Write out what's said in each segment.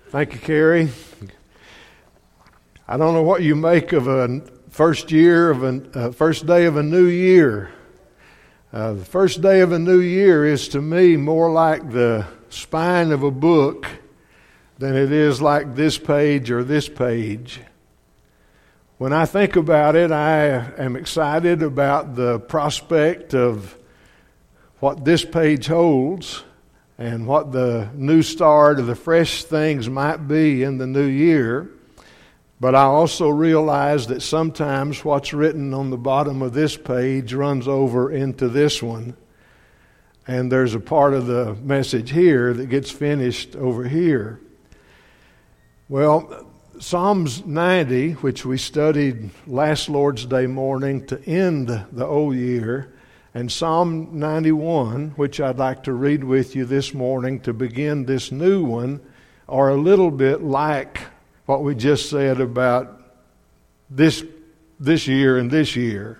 Thank you, Carrie. I don't know what you make of a first day of a new year. The first day of a new year is to me more like the spine of a book than it is like this page or this page. When I think about it, I am excited about the prospect of what this page holds and what the new start of the fresh things might be in the new year. But I also realize that sometimes what's written on the bottom of this page runs over into this one. And there's a part of the message here that gets finished over here. Well, Psalms 90, which we studied last Lord's Day morning to end the old year, and Psalm 91, which I'd like to read with you this morning to begin this new one, are a little bit like what we just said about this year and this year.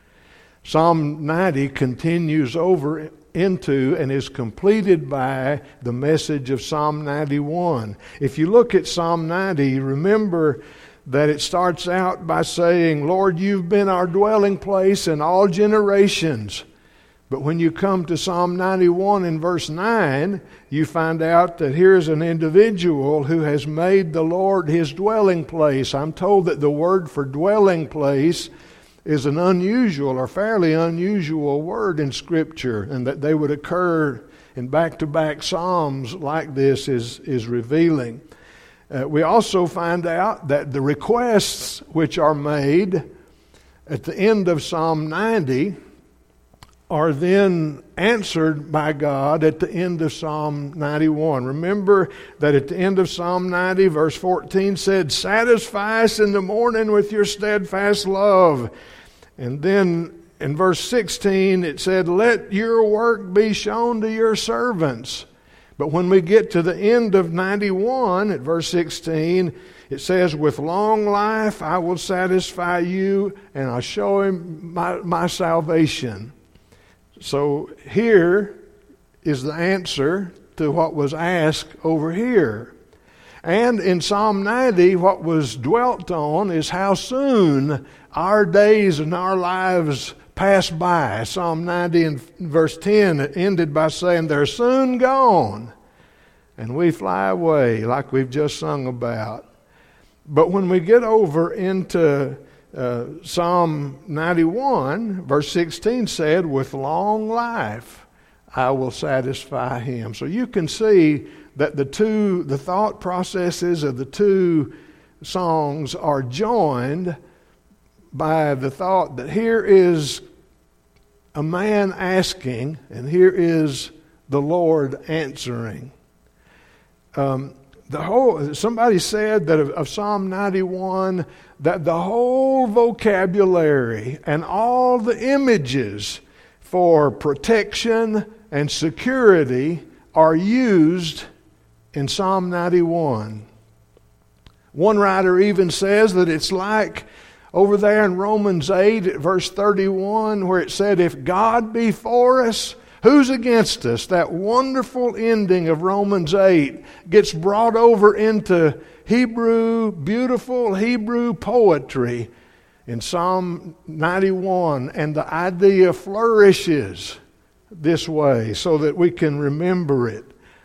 Psalm 90 continues over into and is completed by the message of Psalm 91. If you look at Psalm 90, remember that it starts out by saying, Lord, you've been our dwelling place in all generations. But when you come to Psalm 91 in verse 9, you find out that here's an individual who has made the Lord his dwelling place. I'm told that the word for dwelling place is an unusual or fairly unusual word in Scripture, and that they would occur in back-to-back Psalms like this is revealing. We also find out that the requests which are made at the end of Psalm 90 are then answered by God at the end of Psalm 91. Remember that at the end of Psalm 90, verse 14 said, satisfy us in the morning with your steadfast love. And then in verse 16 it said, let your work be shown to your servants. But when we get to the end of 91, at verse 16, it says, with long life I will satisfy you, and I'll show him my salvation. So here is the answer to what was asked over here. And in Psalm 90, what was dwelt on is how soon our days and our lives pass by. Psalm 90 in verse 10, it ended by saying, they're soon gone, and we fly away, like we've just sung about. But when we get over into Psalm 91, verse 16 said, with long life I will satisfy him. So you can see that the thought processes of the two songs are joined by the thought that here is a man asking, and here is the Lord answering. Somebody said that of Psalm 91 that the whole vocabulary and all the images for protection and security are used in Psalm 91. One writer even says that it's like over there in Romans 8 at verse 31 where it said, if God be for us, who's against us? That wonderful ending of Romans 8 gets brought over into beautiful Hebrew poetry in Psalm 91, and the idea flourishes this way so that we can remember it.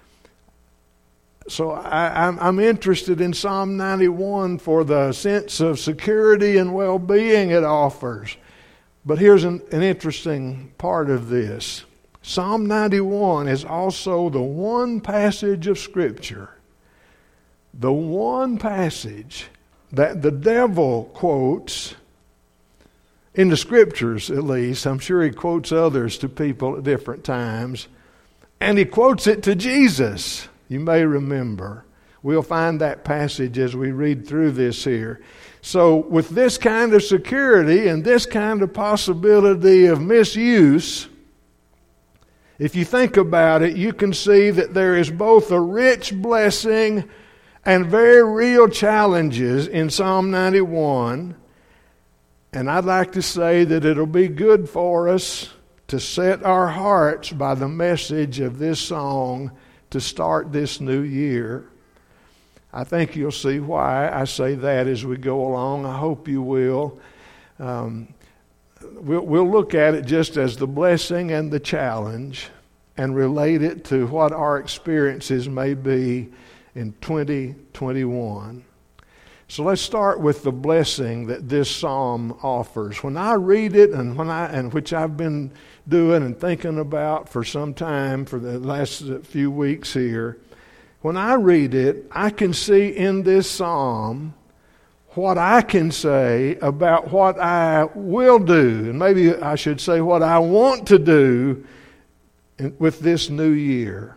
So I'm interested in Psalm 91 for the sense of security and well-being it offers. But here's an interesting part of this. Psalm 91 is also the one passage of Scripture, the one passage that the devil quotes in the Scriptures, at least. I'm sure he quotes others to people at different times. And he quotes it to Jesus. You may remember. We'll find that passage as we read through this here. So with this kind of security and this kind of possibility of misuse, if you think about it, you can see that there is both a rich blessing and very real challenges in Psalm 91. And I'd like to say that it'll be good for us to set our hearts by the message of this song to start this new year. I think you'll see why I say that as we go along. I hope you will. We'll look at it just as the blessing and the challenge and relate it to what our experiences may be in 2021. So let's start with the blessing that this psalm offers. When I read it, and which I've been doing and thinking about for some time, for the last few weeks here, when I read it, I can see in this psalm what I can say about what I will do, and maybe I should say what I want to do with this new year.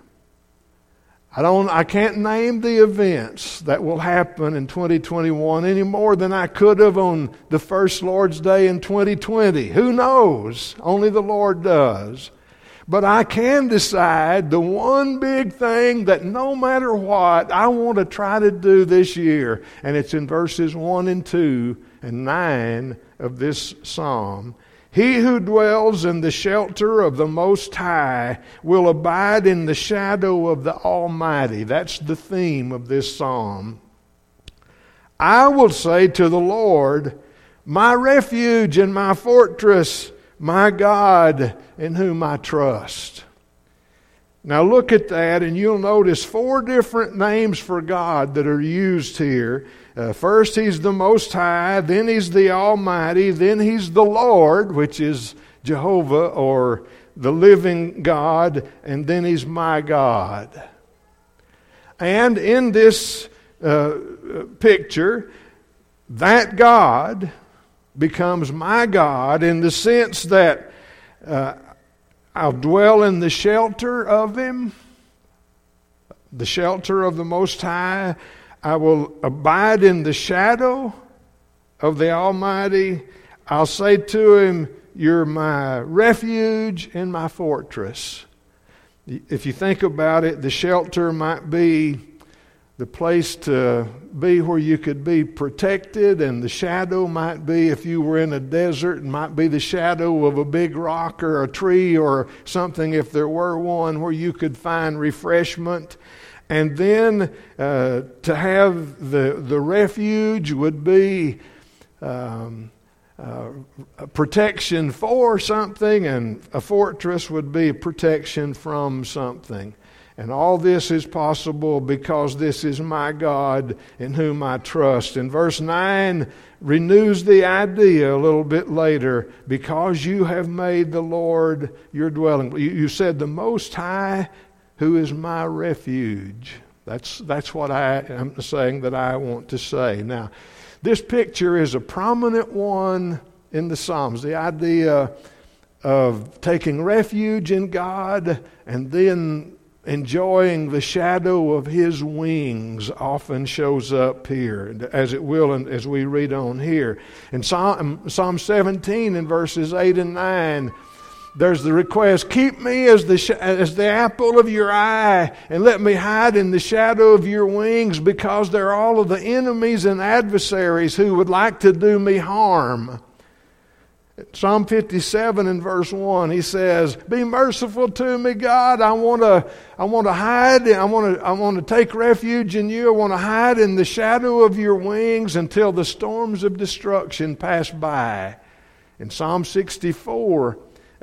I can't name the events that will happen in 2021 any more than I could have on the first Lord's Day in 2020. Who knows? Only the Lord does. But I can decide the one big thing that no matter what, I want to try to do this year. And it's in verses 1 and 2 and 9 of this psalm. He who dwells in the shelter of the Most High will abide in the shadow of the Almighty. That's the theme of this psalm. I will say to the Lord, my refuge and my fortress, my God, in whom I trust. Now look at that, and you'll notice 4 different names for God that are used here. First, He's the Most High, then He's the Almighty, then He's the Lord, which is Jehovah or the living God, and then He's my God. And in this picture, that God becomes my God in the sense that I'll dwell in the shelter of Him, the shelter of the Most High. I will abide in the shadow of the Almighty. I'll say to Him, you're my refuge and my fortress. If you think about it, the shelter might be the place to be where you could be protected, and the shadow might be, if you were in a desert, it might be the shadow of a big rock or a tree or something, if there were one, where you could find refreshment. And then to have the refuge would be protection for something, and a fortress would be protection from something. And all this is possible because this is my God in whom I trust. And verse 9 renews the idea a little bit later. Because you have made the Lord your dwelling. You said the Most High, who is my refuge. That's what I am saying that I want to say. Now, this picture is a prominent one in the Psalms. The idea of taking refuge in God and then enjoying the shadow of His wings often shows up here, as it will and as we read on here. In Psalm 17 in verses 8 and 9, there's the request, keep me as the apple of your eye, and let me hide in the shadow of your wings, because they're all of the enemies and adversaries who would like to do me harm. Psalm 57 in verse 1, he says, be merciful to me, God. I want to hide. I want to take refuge in you. I want to hide in the shadow of your wings until the storms of destruction pass by. In Psalm 61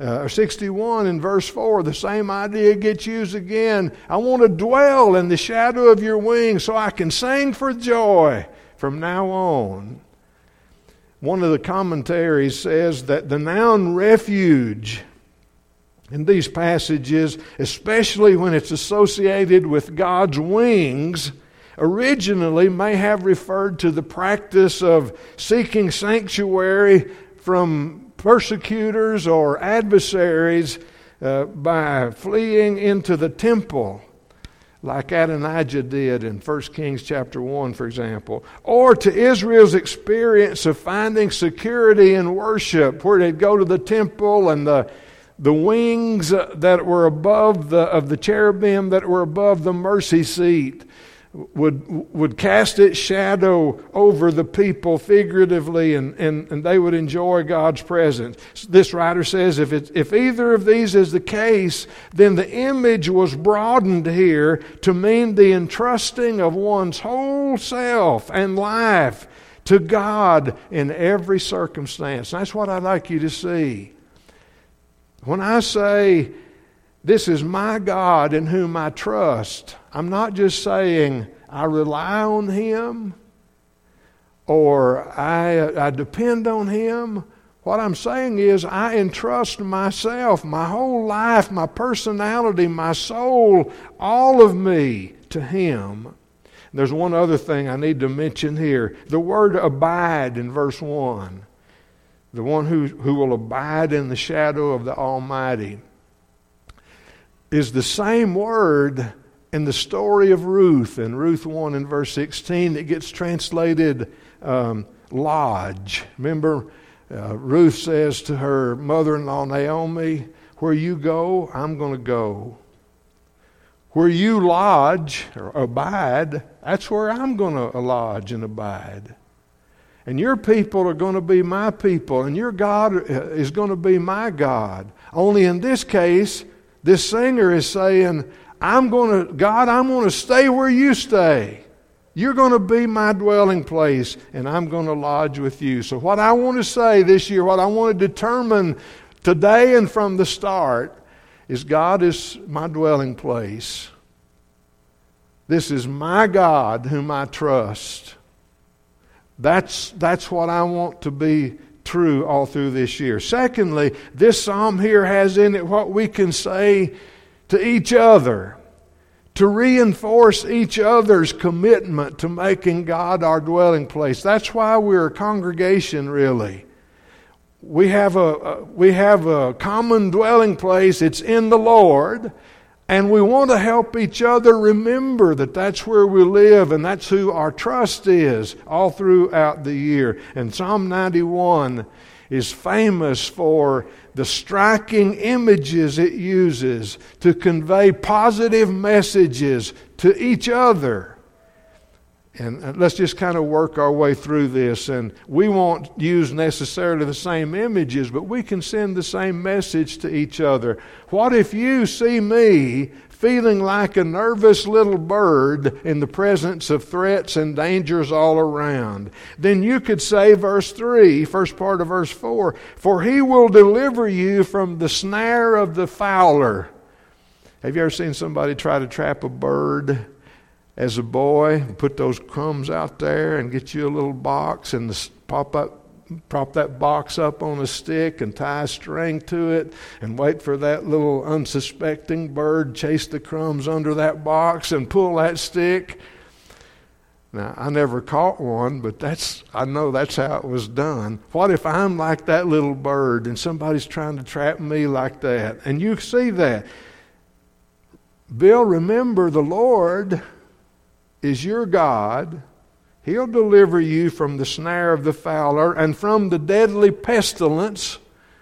in verse 4, the same idea gets used again. I want to dwell in the shadow of your wings so I can sing for joy from now on. One of the commentaries says that the noun refuge in these passages, especially when it's associated with God's wings, originally may have referred to the practice of seeking sanctuary from persecutors or adversaries by fleeing into the temple, like Adonijah did in 1 Kings chapter 1, for example. Or to Israel's experience of finding security in worship, where they'd go to the temple and the wings that were above of the cherubim that were above the mercy seat would cast its shadow over the people figuratively, and they would enjoy God's presence. This writer says if either of these is the case, then the image was broadened here to mean the entrusting of one's whole self and life to God in every circumstance. That's what I'd like you to see. When I say, this is my God in whom I trust, I'm not just saying I rely on Him or I depend on Him. What I'm saying is I entrust myself, my whole life, my personality, my soul, all of me to Him. There's one other thing I need to mention here. The word abide in verse 1. The one who will abide in the shadow of the Almighty is the same word in the story of Ruth, in Ruth 1 and verse 16, it gets translated lodge. Remember, Ruth says to her mother-in-law Naomi, where you go, I'm going to go. Where you lodge or abide, that's where I'm going to lodge and abide. And your people are going to be my people, and your God is going to be my God. Only in this case, this singer is saying, God, I'm going to stay where you stay. You're going to be my dwelling place, and I'm going to lodge with you. So what I want to say this year, what I want to determine today and from the start, is God is my dwelling place. This is my God whom I trust. That's what I want to be true all through this year. Secondly, this psalm here has in it what we can say to each other to reinforce each other's commitment to making God our dwelling place. That's why we're a congregation, really. We have a common dwelling place. It's in the Lord. And we want to help each other remember that that's where we live and that's who our trust is all throughout the year. And Psalm 91 is famous for the striking images it uses to convey positive messages to each other. And let's just kind of work our way through this. And we won't use necessarily the same images, but we can send the same message to each other. What if you see me feeling like a nervous little bird in the presence of threats and dangers all around? Then you could say verse 3, first part of verse 4, for He will deliver you from the snare of the fowler. Have you ever seen somebody try to trap a bird? As a boy, put those crumbs out there and get you a little box and prop that box up on a stick and tie a string to it and wait for that little unsuspecting bird, chase the crumbs under that box and pull that stick. Now, I never caught one, but I know that's how it was done. What if I'm like that little bird and somebody's trying to trap me like that? And you see that. Bill, remember the Lord is your God. He'll deliver you from the snare of the fowler and from the deadly pestilence.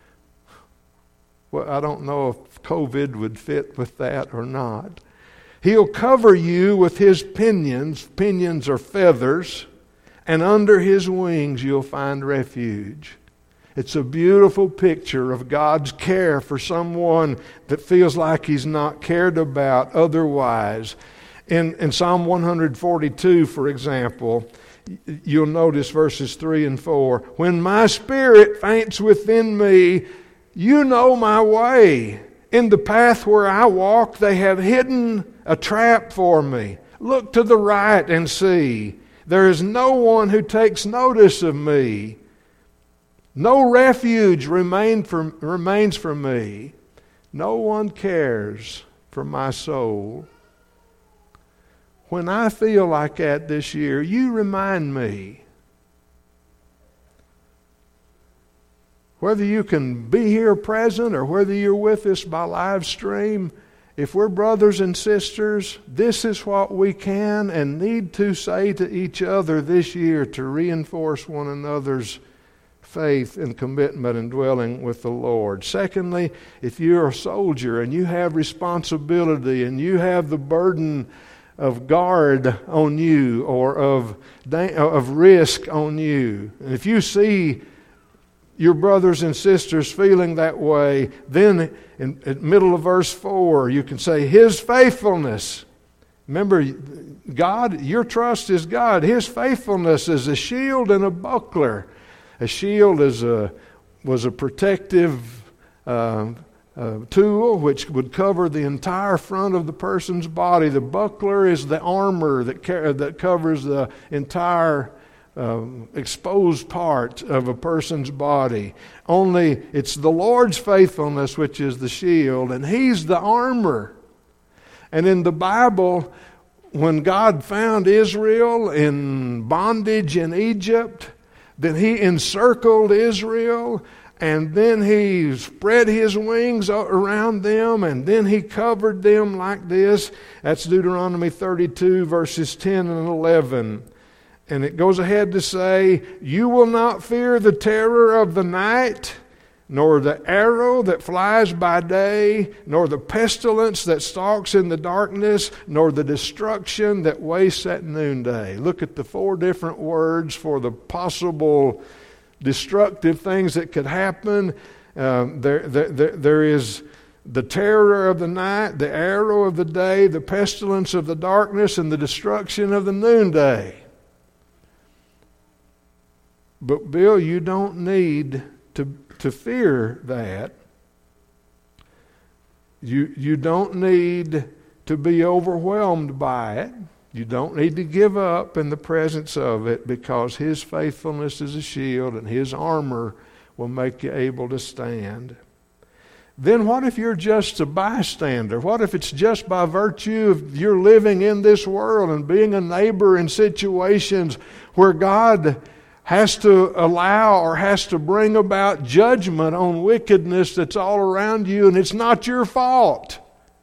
Well, I don't know if COVID would fit with that or not. He'll cover you with His pinions. Pinions are feathers. And under His wings you'll find refuge. It's a beautiful picture of God's care for someone that feels like he's not cared about otherwise. In Psalm 142, for example, you'll notice verses 3 and 4. When my spirit faints within me, you know my way. In the path where I walk, they have hidden a trap for me. Look to the right and see. There is no one who takes notice of me. No refuge remains for me. No one cares for my soul. When I feel like that this year, you remind me. Whether you can be here present or whether you're with us by live stream, if we're brothers and sisters, this is what we can and need to say to each other this year to reinforce one another's faith and commitment and dwelling with the Lord. Secondly, if you're a soldier and you have responsibility and you have the burden guard on you or of risk on you. And if you see your brothers and sisters feeling that way, then in the middle of verse 4, you can say, His faithfulness. Remember, God, your trust is God. His faithfulness is a shield and a buckler. A shield was a protective tool which would cover the entire front of the person's body. The buckler is the armor that covers the entire exposed part of a person's body. Only it's the Lord's faithfulness which is the shield, and He's the armor. And in the Bible, when God found Israel in bondage in Egypt, then He encircled Israel, and then He spread His wings around them, and then He covered them like this. That's Deuteronomy 32, verses 10 and 11. And it goes ahead to say, You will not fear the terror of the night, nor the arrow that flies by day, nor the pestilence that stalks in the darkness, nor the destruction that wastes at noonday. Look at the 4 different words for the possible destructive things that could happen. There is the terror of the night, the arrow of the day, the pestilence of the darkness, and the destruction of the noonday. But Bill, you don't need to fear that. You don't need to be overwhelmed by it. You don't need to give up in the presence of it, because His faithfulness is a shield and His armor will make you able to stand. Then what if you're just a bystander? What if it's just by virtue of your living in this world and being a neighbor in situations where God has to allow or has to bring about judgment on wickedness that's all around you, and it's not your fault?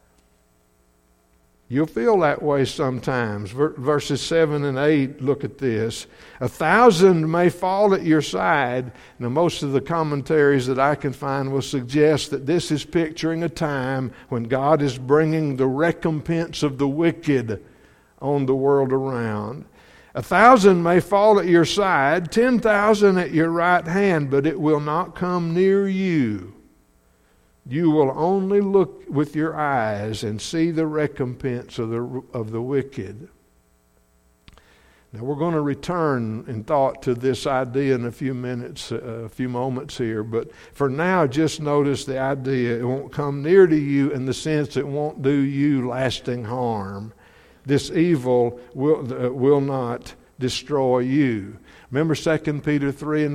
You'll feel that way sometimes. Verses 7 and 8, look at this. 1,000 may fall at your side. Now, most of the commentaries that I can find will suggest that this is picturing a time when God is bringing the recompense of the wicked on the world around. 1,000 may fall at your side, 10,000 at your right hand, but it will not come near you. You will only look with your eyes and see the recompense of the wicked. Now we're going to return in thought to this idea in a few moments here, but for now just notice the idea. It won't come near to you in the sense it won't do you lasting harm. This evil will not destroy you. Remember 2 Peter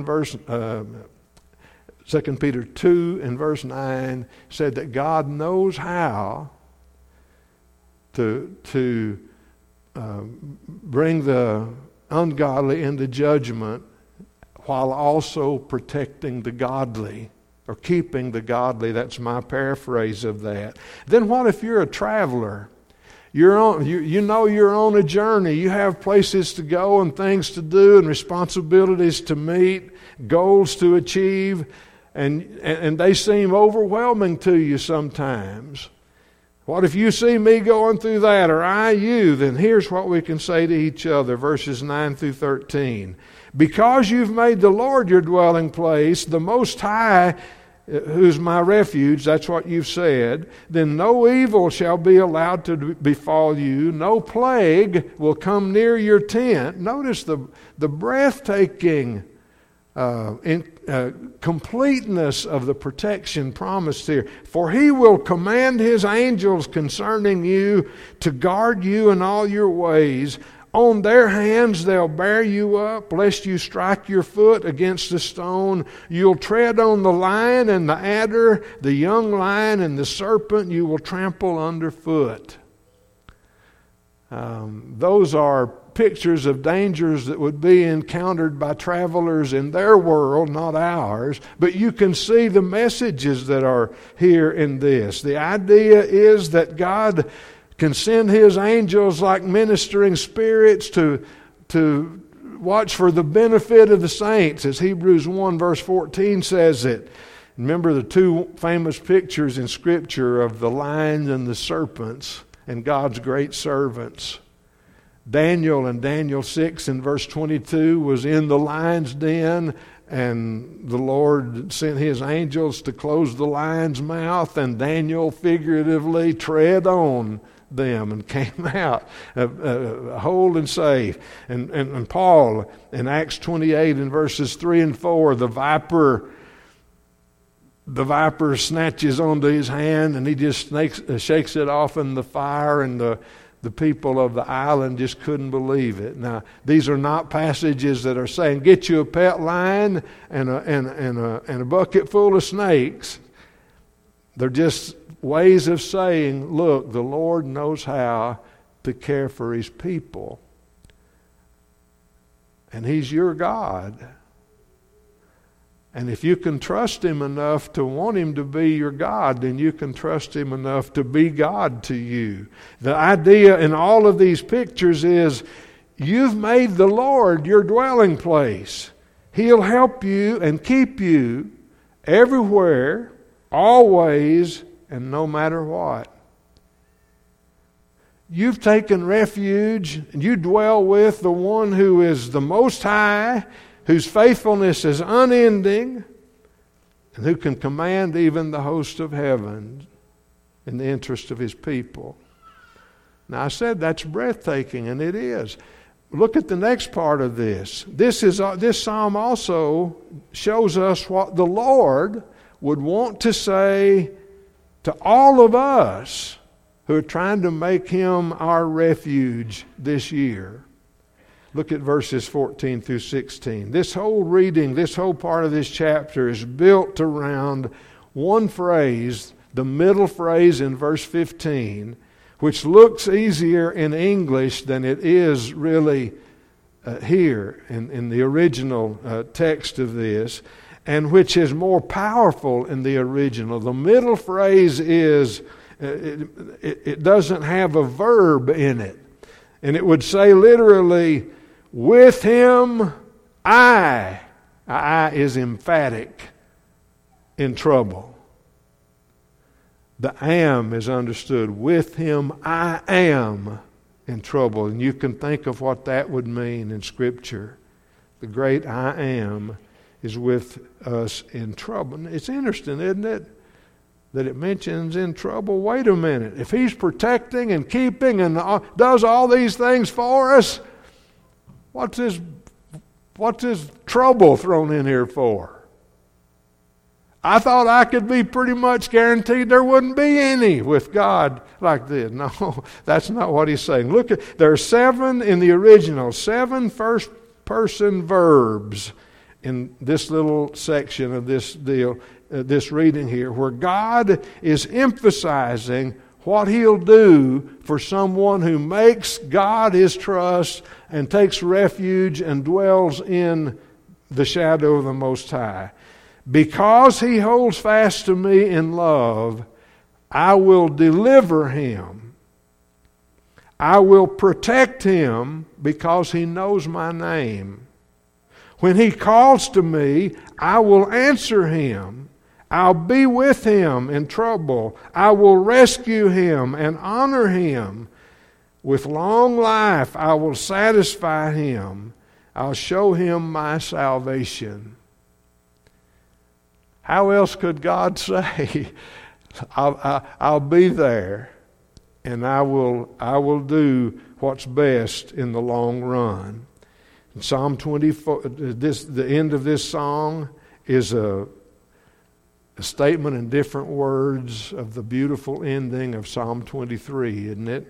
2 and verse 9 said that God knows how to bring the ungodly into judgment while also protecting the godly, or keeping the godly. That's my paraphrase of that. Then what if you're a traveler? You're on a journey. You have places to go and things to do and responsibilities to meet, goals to achieve, and they seem overwhelming to you sometimes. What if you see me going through that, or I you? Then here's what we can say to each other, verses 9 through 13. Because you've made the Lord your dwelling place, the Most High, who's my refuge, that's what you've said, then no evil shall be allowed to befall you, no plague will come near your tent. Notice the breathtaking completeness of the protection promised here. For He will command His angels concerning you to guard you in all your ways. On their hands they'll bear you up, lest you strike your foot against a stone. You'll tread on the lion and the adder, the young lion and the serpent you will trample underfoot. Those are pictures of dangers that would be encountered by travelers in their world, not ours. But you can see the messages that are here in this. The idea is that God can send His angels like ministering spirits to watch for the benefit of the saints, as Hebrews 1 verse 14 says it. Remember the 2 famous pictures in Scripture of the lions and the serpents and God's great servants. Daniel in Daniel 6 and verse 22 was in the lion's den, and the Lord sent his angels to close the lion's mouth, and Daniel figuratively tread on them and came out whole and safe. And Paul in Acts 28 in verses 3 and 4, the viper snatches onto his hand, and he just shakes it off in the fire, and the people of the island just couldn't believe it. Now, these are not passages that are saying, get you a pet lion and a bucket full of snakes. They're just ways of saying, look, the Lord knows how to care for his people. And he's your God. And if you can trust him enough to want him to be your God, then you can trust him enough to be God to you. The idea in all of these pictures is you've made the Lord your dwelling place. He'll help you and keep you everywhere, always, and no matter what. You've taken refuge and you dwell with the one who is the Most High, whose faithfulness is unending, and who can command even the host of heaven in the interest of his people. Now, I said that's breathtaking, and it is. Look at the next part of this. This psalm also shows us what the Lord would want to say to all of us who are trying to make him our refuge this year. Look at verses 14 through 16. This whole reading, this whole part of this chapter is built around one phrase, the middle phrase in verse 15, which looks easier in English than it is really here in the original text of this, and which is more powerful in the original. The middle phrase is, it doesn't have a verb in it. And it would say literally, with him I is emphatic, in trouble. The am is understood. With him I am in trouble. And you can think of what that would mean in Scripture. The great I am is with us in trouble. It's interesting, isn't it, that it mentions in trouble. Wait a minute. If he's protecting and keeping and does all these things for us, what's his trouble thrown in here for? I thought I could be pretty much guaranteed there wouldn't be any with God like this. No, that's not what he's saying. Look, there are 7 in the original, 7 first-person verbs in this little section of this deal, this reading here, where God is emphasizing what he'll do for someone who makes God his trust and takes refuge and dwells in the shadow of the Most High. Because he holds fast to me in love, I will deliver him. I will protect him because he knows my name. When he calls to me, I will answer him. I'll be with him in trouble. I will rescue him and honor him. With long life, I will satisfy him. I'll show him my salvation. How else could God say, I'll be there and I will do what's best in the long run? In Psalm 24, the end of this song is a statement in different words of the beautiful ending of Psalm 23, isn't it?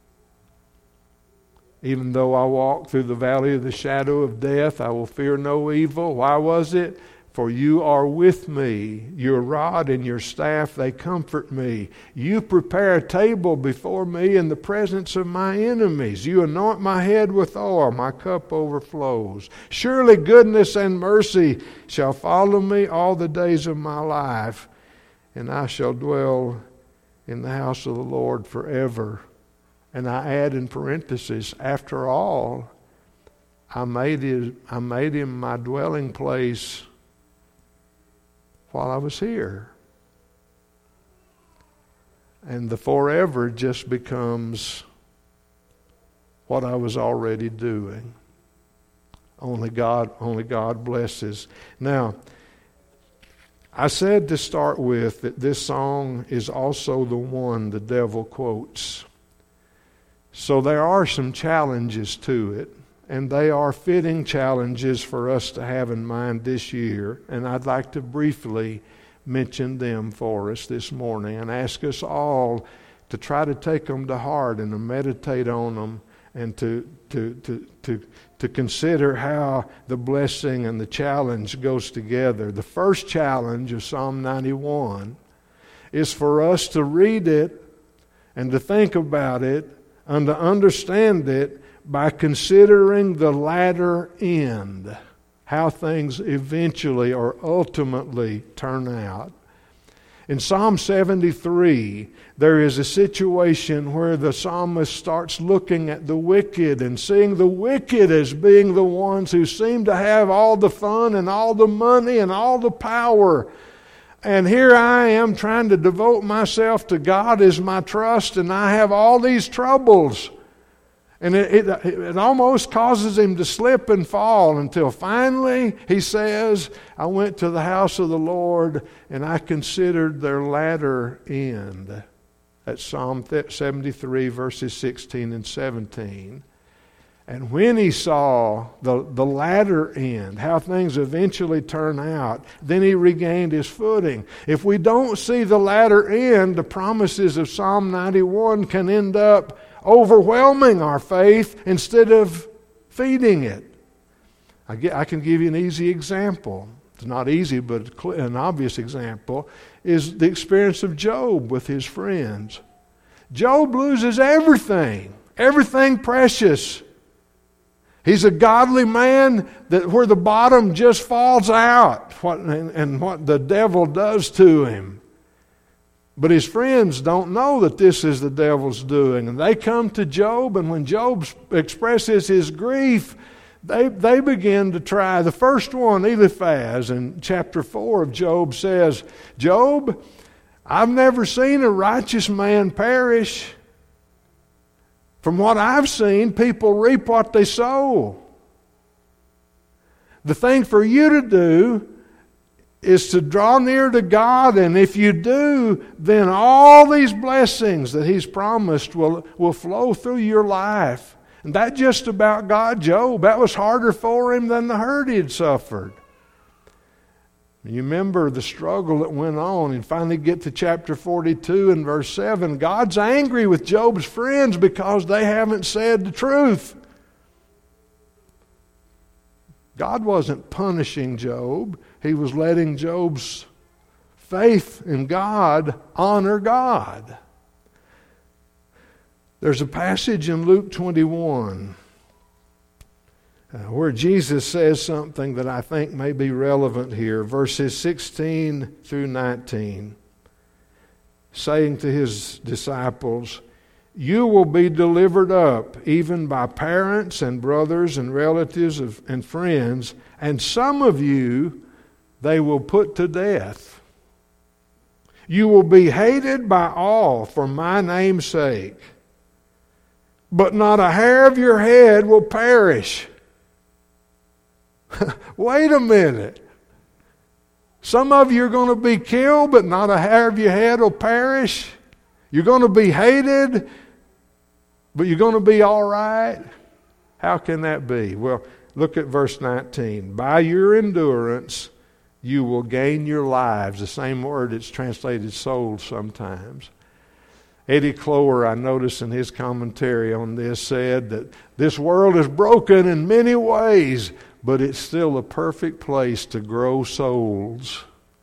Even though I walk through the valley of the shadow of death, I will fear no evil. Why was it? For you are with me. Your rod and your staff, they comfort me. You prepare a table before me in the presence of my enemies. You anoint my head with oil. My cup overflows. Surely goodness and mercy shall follow me all the days of my life, and I shall dwell in the house of the Lord forever. And I add in parentheses, after all, I made him my dwelling place while I was here. And the forever just becomes what I was already doing. Only God blesses. Now, I said to start with that this song is also the one the devil quotes. So there are some challenges to it, and they are fitting challenges for us to have in mind this year, and I'd like to briefly mention them for us this morning and ask us all to try to take them to heart and to meditate on them and to consider how the blessing and the challenge goes together. The first challenge of Psalm 91 is for us to read it and to think about it and to understand it by considering the latter end, how things eventually or ultimately turn out. In Psalm 73, there is a situation where the psalmist starts looking at the wicked and seeing the wicked as being the ones who seem to have all the fun and all the money and all the power. And here I am trying to devote myself to God as my trust, and I have all these troubles. And it almost causes him to slip and fall until finally he says, I went to the house of the Lord and I considered their latter end. That's Psalm 73 verses 16 and 17. And when he saw the latter end, how things eventually turn out, then he regained his footing. If we don't see the latter end, the promises of Psalm 91 can end up overwhelming our faith instead of feeding it. I can give you an easy example. It's not easy, but an obvious example is the experience of Job with his friends. Job loses everything precious. He's a godly man where the bottom just falls out, and what the devil does to him. But his friends don't know that this is the devil's doing. And they come to Job, and when Job expresses his grief, they begin to try. The first one, Eliphaz, in chapter 4 of Job says, Job, I've never seen a righteous man perish. From what I've seen, people reap what they sow. The thing for you to do is to draw near to God, and if you do, then all these blessings that He's promised will flow through your life. And that just about got Job. That was harder for him than the hurt he had suffered. You remember the struggle that went on, and finally get to chapter 42 and verse 7. God's angry with Job's friends because they haven't said the truth. God wasn't punishing Job. He was letting Job's faith in God honor God. There's a passage in Luke 21 where Jesus says something that I think may be relevant here. Verses 16 through 19. Saying to His disciples, you will be delivered up even by parents and brothers and relatives and friends, and some of you they will put to death. You will be hated by all for my name's sake, but not a hair of your head will perish. Wait a minute. Some of you are going to be killed, but not a hair of your head will perish. You're going to be hated, but you're going to be all right. How can that be? Well, look at verse 19. By your endurance, you will gain your lives. The same word it's translated souls sometimes. Eddie Clower, I noticed in his commentary on this, said that this world is broken in many ways, but it's still a perfect place to grow souls.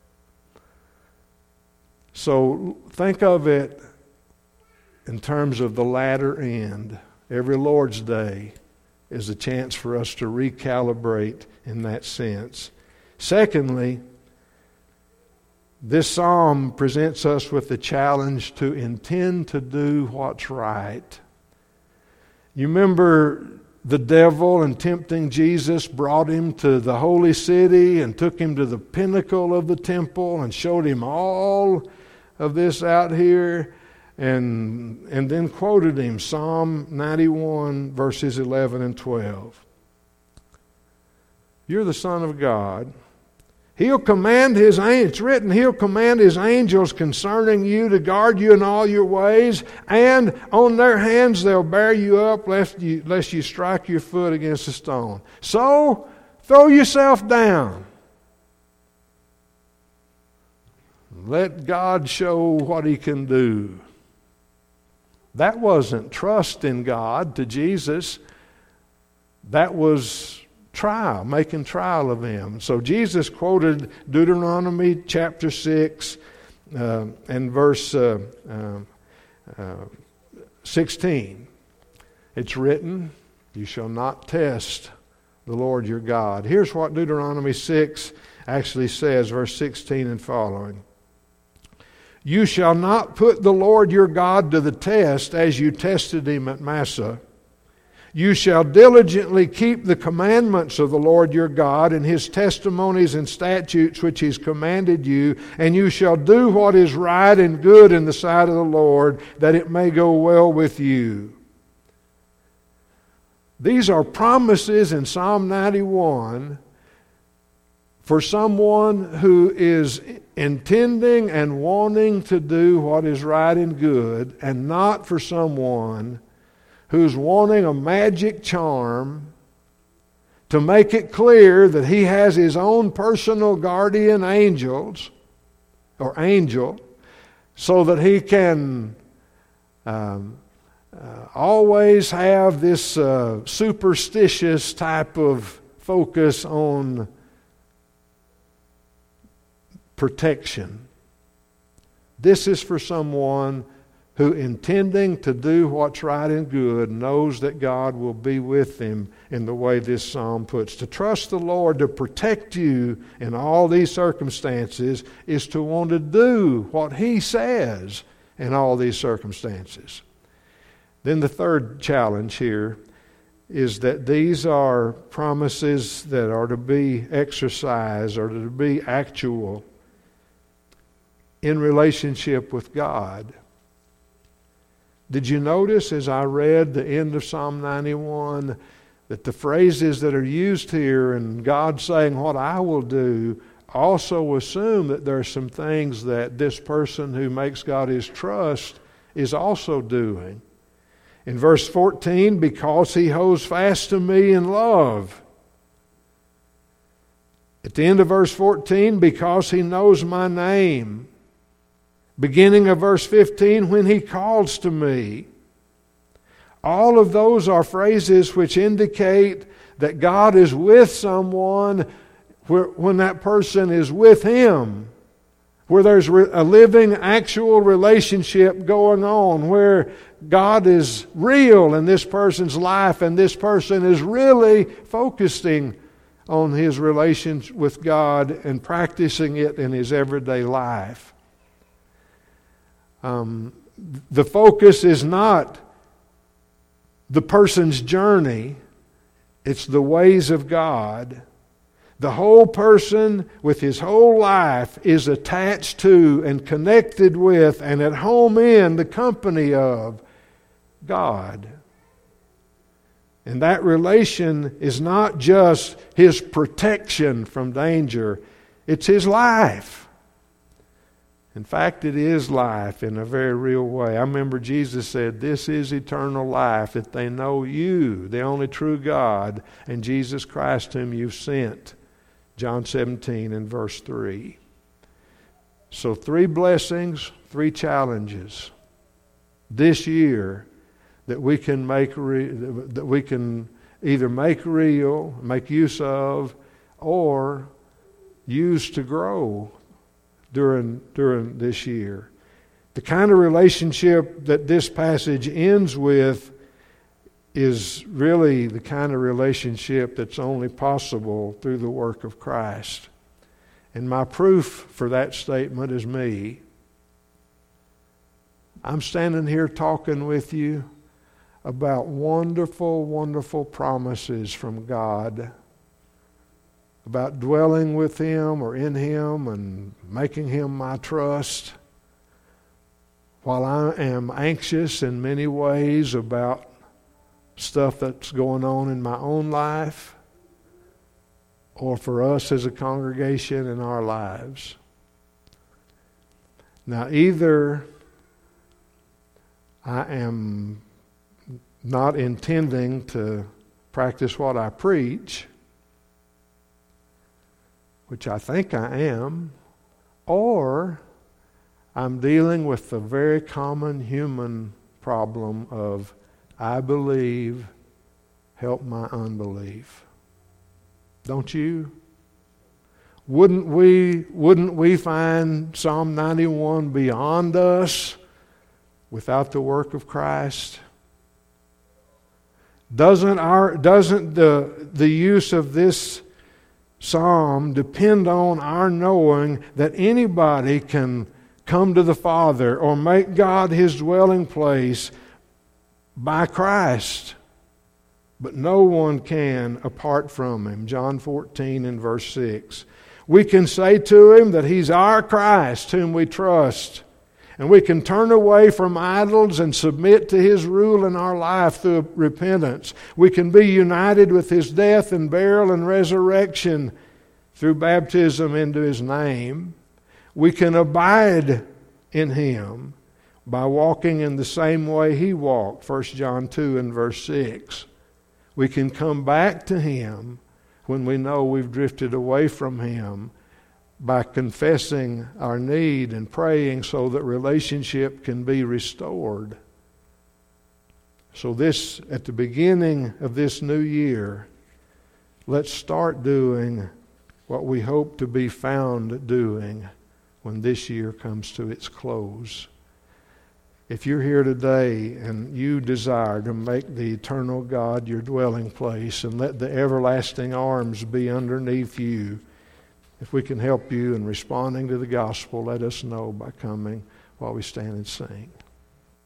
So think of it in terms of the latter end. Every Lord's Day is a chance for us to recalibrate in that sense. Secondly, this psalm presents us with the challenge to intend to do what's right. You remember the devil, in tempting Jesus, brought him to the holy city and took him to the pinnacle of the temple and showed him all of this out here. and then quoted him, Psalm 91, verses 11 and 12. You're the Son of God. He'll command His angels, it's written, He'll command His angels concerning you to guard you in all your ways, and on their hands they'll bear you up lest you strike your foot against a stone. So, throw yourself down. Let God show what He can do. That wasn't trust in God to Jesus. That was trial, making trial of Him. So Jesus quoted Deuteronomy chapter 6 and verse 16. It's written, you shall not test the Lord your God. Here's what Deuteronomy 6 actually says, verse 16 and following. You shall not put the Lord your God to the test as you tested Him at Massah. You shall diligently keep the commandments of the Lord your God and His testimonies and statutes which He's commanded you, and you shall do what is right and good in the sight of the Lord, that it may go well with you. These are promises in Psalm 91 for someone who is intending and wanting to do what is right and good, and not for someone who's wanting a magic charm to make it clear that he has his own personal guardian angel, so that he can always have this superstitious type of focus on protection. This is for someone who, intending to do what's right and good, knows that God will be with him in the way this psalm puts. To trust the Lord to protect you in all these circumstances is to want to do what He says in all these circumstances. Then the third challenge here is that these are promises that are to be exercised or to be actual in relationship with God. Did you notice as I read the end of Psalm 91 that the phrases that are used here and God saying what I will do also assume that there are some things that this person who makes God his trust is also doing? In verse 14, because He holds fast to me in love. At the end of verse 14, because He knows my name. Beginning of verse 15, when He calls to me. All of those are phrases which indicate that God is with someone when that person is with Him, where there's a living, actual relationship going on, where God is real in this person's life and this person is really focusing on his relationship with God and practicing it in his everyday life. The focus is not the person's journey, it's the ways of God. The whole person with his whole life is attached to and connected with and at home in the company of God. And that relation is not just His protection from danger, it's His life. In fact, it is life in a very real way. I remember Jesus said, this is eternal life, that they know you, the only true God, and Jesus Christ whom you've sent. John 17 and verse 3. So 3 blessings, 3 challenges this year that we can either make real, make use of, or use to grow during this year. The kind of relationship that this passage ends with is really the kind of relationship that's only possible through the work of Christ. And my proof for that statement is me. I'm standing here talking with you about wonderful, wonderful promises from God about dwelling with Him or in Him and making Him my trust. while I am anxious in many ways about stuff that's going on in my own life, or for us as a congregation in our lives. Now, either I am not intending to practice what I preach, which I think I am, or I'm dealing with the very common human problem of I believe, help my unbelief. Don't you? Wouldn't we find Psalm 91 beyond us without the work of Christ? Doesn't the use of this psalm depend on our knowing that anybody can come to the Father or make God his dwelling place by Christ, but no one can apart from him? John 14 and verse 6. We can say to him that he's our Christ whom we trust, and we can turn away from idols and submit to his rule in our life through repentance. We can be united with his death and burial and resurrection through baptism into his name. We can abide in him by walking in the same way he walked, 1 John 2 and verse 6. We can come back to him when we know we've drifted away from him by confessing our need and praying so that relationship can be restored. So at the beginning of this new year, let's start doing what we hope to be found doing when this year comes to its close. If you're here today and you desire to make the eternal God your dwelling place and let the everlasting arms be underneath you, if we can help you in responding to the gospel, let us know by coming while we stand and sing.